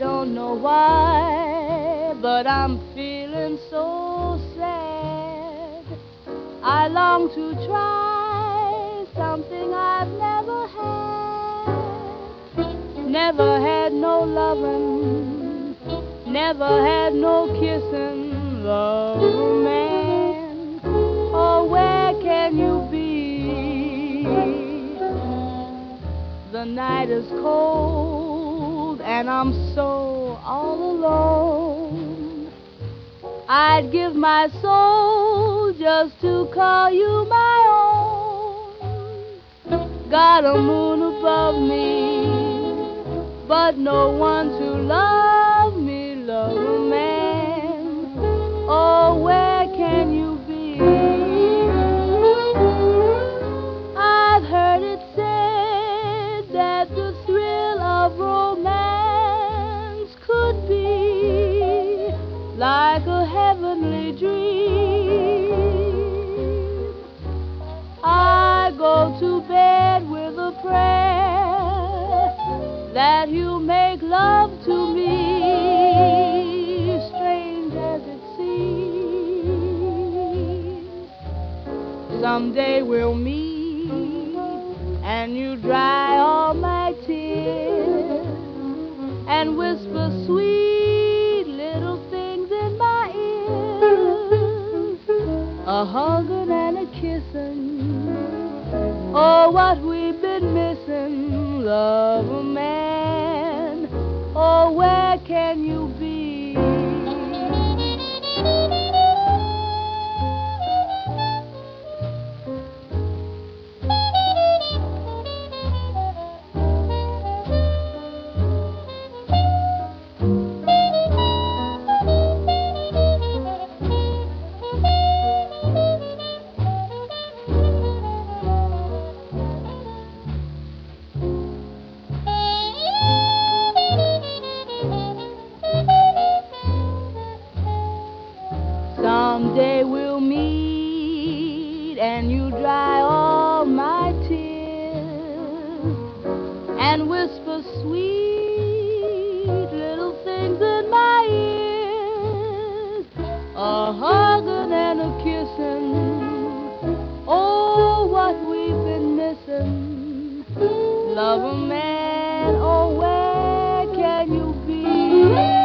don't know why, but I'm feeling so sad. I long to try something I've never had. Never had no loving, never had no kissing. Love, man, oh, where can you be? The night is cold and I'm so all alone. I'd give my soul just to call you my own. Got a moon above me, but no one to love me, love a man. Oh, where can you be? I've heard it said that the thrill of romance could be like a heavenly dream. I go to bed with a prayer that you make love to me, strange as it seems. Someday we'll meet and you dry all my tears and whisper sweet little things in my ears, a hugging and a kissing. Oh, what we've been missing, love a man. Oh, where can you be? Someday we'll meet and you dry all my tears and whisper sweet little things in my ears, a hugging and a kissing. Oh, what we've been missing, love a man. Oh, where can you be?